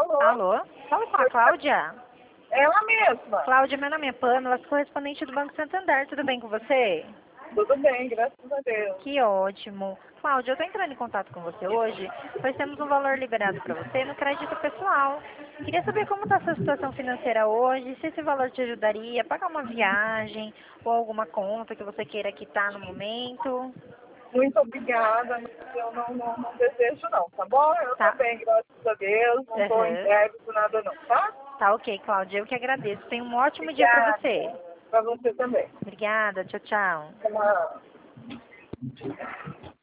Alô? Alô? Fala com a Cláudia. Ela mesma. Cláudia, meu nome é Pamela, sou correspondente do Banco Santander. Tudo bem com você? Tudo bem, graças a Deus. Que ótimo. Cláudia, eu estou entrando em contato com você hoje, pois temos um valor liberado para você no crédito pessoal. Queria saber como está a sua situação financeira hoje, se esse valor te ajudaria a pagar uma viagem ou alguma conta que você queira quitar no momento. Muito obrigada, mas eu não desejo não, tá bom? Eu Tá. tô bem, graças a Deus. Não tô em Uhum. débito, nada não, tá? Tá ok, Cláudia. Eu que agradeço. Tenha um ótimo dia para Obrigada. você. Pra você também. Obrigada. Tchau, tchau. Tchau.